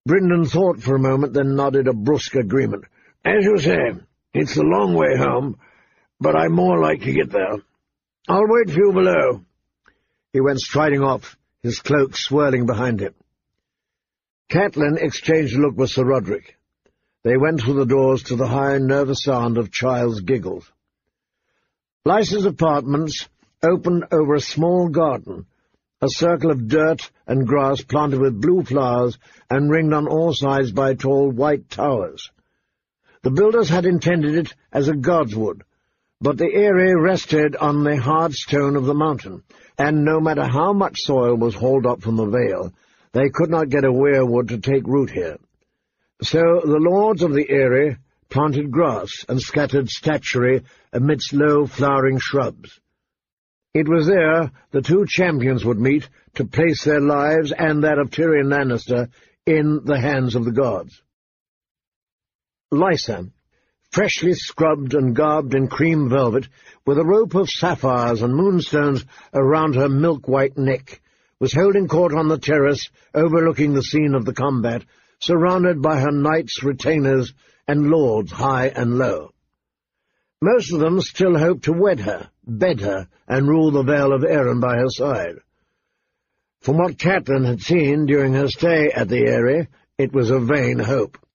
Brindon thought for a moment, then nodded a brusque agreement. "As you say, it's a long way home, but I'm more like to get there. I'll wait for you below." He went striding off, his cloak swirling behind him. Catelyn exchanged a look with Sir Roderick. They went through the doors to the high, nervous sound of Child's giggles. Lysa's apartments opened over a small garden, a circle of dirt and grass planted with blue flowers and ringed on all sides by tall white towers. The builders had intended it as a godswood, but the eyrie rested on the hard stone of the mountain, and no matter how much soil was hauled up from the vale, they could not get a weirwood to take root here. So the lords of the eyrie planted grass and scattered statuary amidst low flowering shrubs. It was there the two champions would meet to place their lives and that of Tyrion Lannister in the hands of the gods. Lysa, freshly scrubbed and garbed in cream velvet, with a rope of sapphires and moonstones around her milk-white neck, was holding court on the terrace overlooking the scene of the combat, surrounded by her knights, retainers, and lords high and low. Most of them still hoped to wed her, bed her, and rule the Vale of Arryn by her side. From what Catelyn had seen during her stay at the eyrie, it was a vain hope.